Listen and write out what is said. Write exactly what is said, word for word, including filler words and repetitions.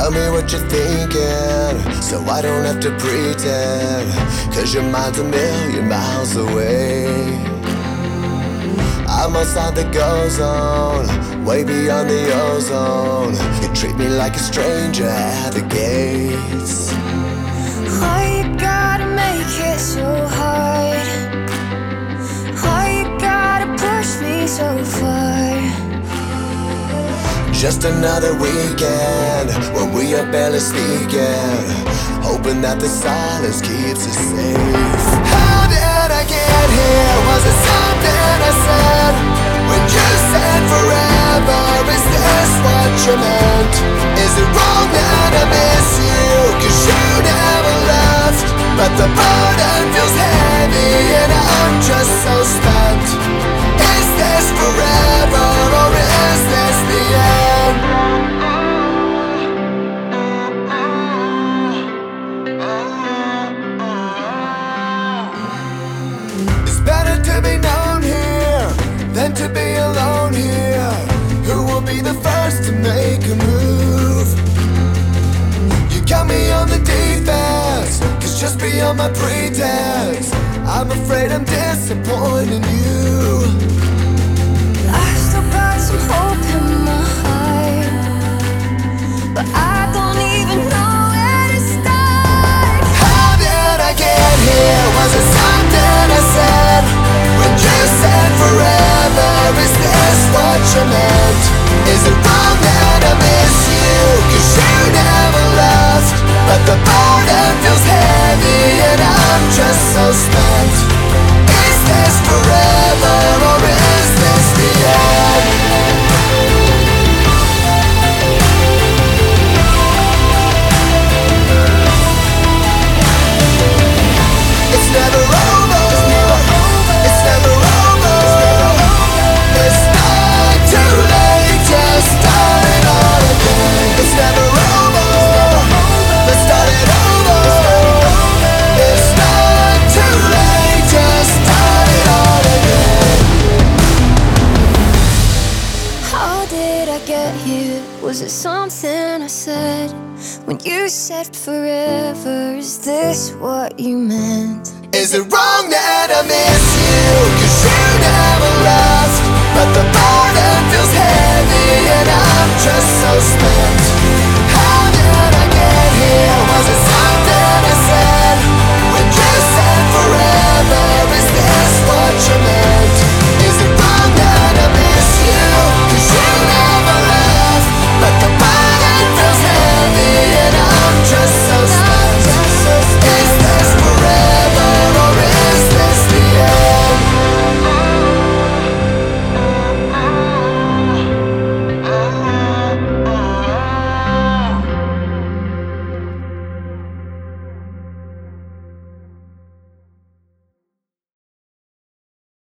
Tell me what you're thinking, so I don't have to pretend. Cause your mind's a million miles away. I'm outside the go zone, way beyond the ozone. You treat me like a stranger at the gates. Why you gotta make it so hard? Why you gotta push me so far? Just another weekend when we are barely speaking, hoping that the silence keeps us safe. How did I get here? Was it something I said? When you said forever, is this what you meant? Is it wrong that I miss you? Cause you never left, but the burden feels heavy and I'm just so spent. Is this forever or is this the end? It's better to be known here than to be alone here. Who will be the first to make a move? You got me on the defense, cause just beyond my pretense, I'm afraid I'm disappointing you. I still got some hope in my heart, but I don't even know where to start. How did I get here? Was it something I said? When you said forever, is this what you meant? Is it wrong that I miss you? Cause you never left, but the burden feels heavy and I'm just so spent. Is this forever or is this the end? It's never over. It's never over. It's not too late to start it all again. It's never over. Let's start it over. It's not too late to start it all again. How did I get here? Was it something I said? When you said forever, is this what you meant? Is it wrong that I miss you? Cause you never left, but the burden feels heavy and I'm just so spent.